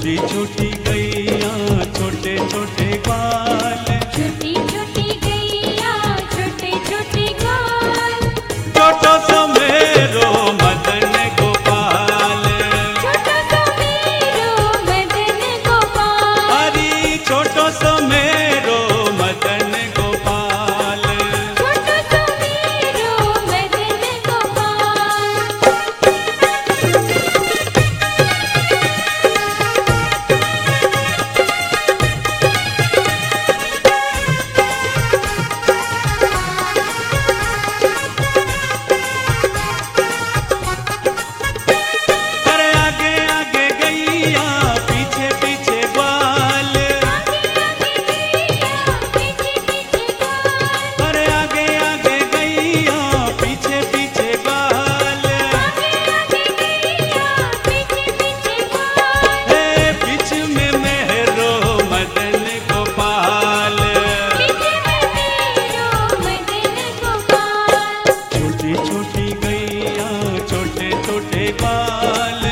छोटी छोटी गैया छोटे छोटे ग्वाल, छोटी छोटी गैया छोटे छोटे ग्वाल, छोटो सो मेरो मदन गोपाल, छोटो सो मेरो मदन गोपाल, हरी छोटो सो मेरो मदन गोपाल। छोटो सो मेरो मदन गोपाल। अरे आगे आगे गैया पीछे पीछे ग्वाल, अरे आगे आगे गैया पीछे पीछे ग्वाल, हे बीच में मेरो मदन गोपाल। छोटी छोटी गैया छोटे छोटे ग्वाल,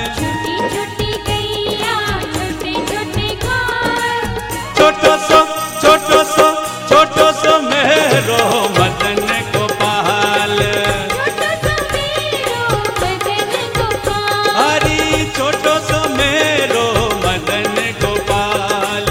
छोटो सो मेरो मदन गोपाल, हरी छोटो सो मेरो मदन गोपाल।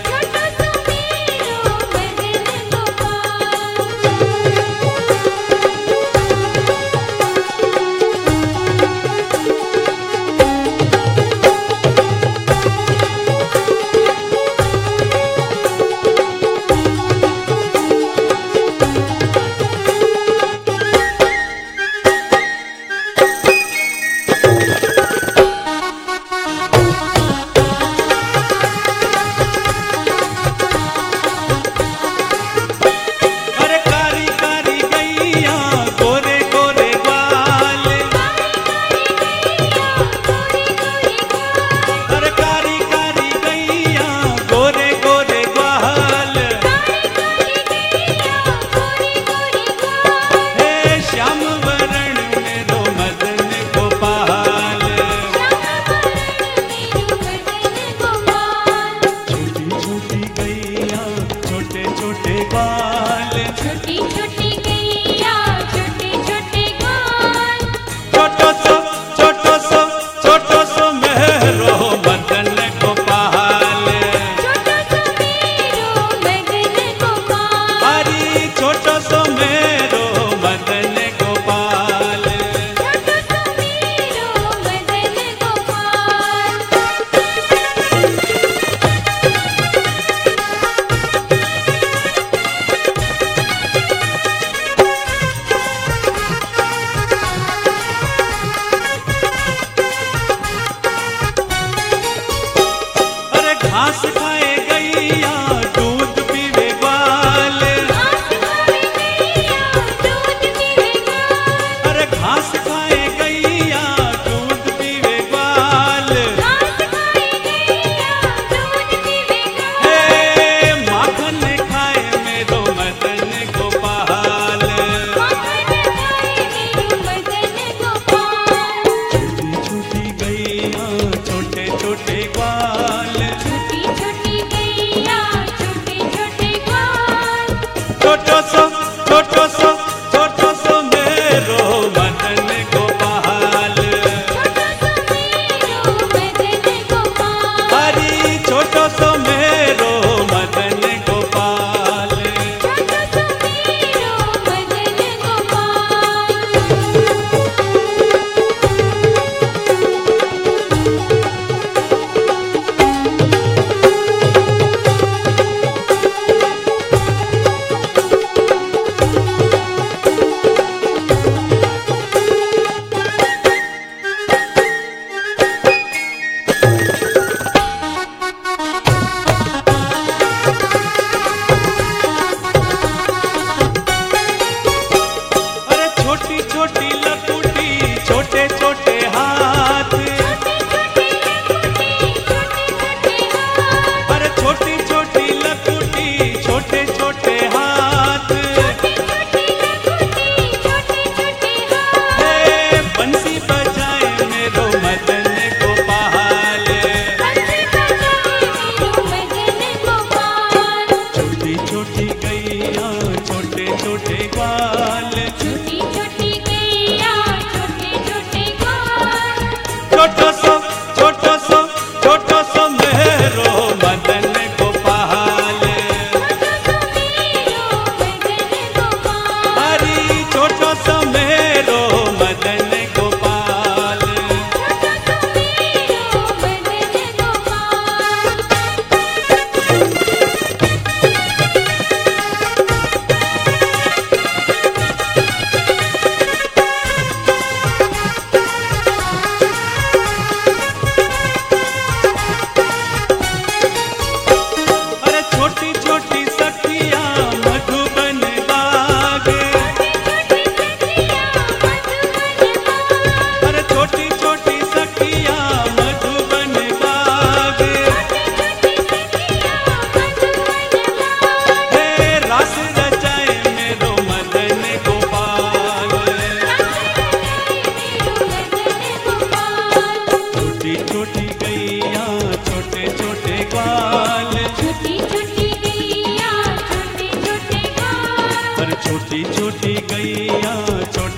अरे कारी कारी गैया गोरे गोरे ग्वाल, अरे कारी कारी गैया गोरे गोरे ग्वाल, हे श्याम वरण मेरो मदन गोपाल। छोटी छोटी गैया छोटे छोटे ग्वाल, छोटी छोटी गैया छोटे छोटे ग्वाल, छोटो सो मेरो मदन गोपाल, छोटो सो मेरो मदन गोपाल, हरी छोटो सो मेरो मदन गोपाल। छोटो सो मेरो मदन गोपाल। अरे घास खाए गैया दूध पीवे ग्वाल, अरे घास खाए गैया दूध पीवे ग्वाल, हे माखन खाए मेरो मदन गोपाल। छोटी छोटी गैया छोटे छोटे ग्वाल, छोटो सो मेरो मदन गोपाल, हरी छोटो सो मेरो मदन गोपाल। छोटी छोटी गैया छोटे छोटे ग्वाल, छोटी छोटी गैया छोटे छोटे ग्वाल, पर छोटी छोटी गैया छोटे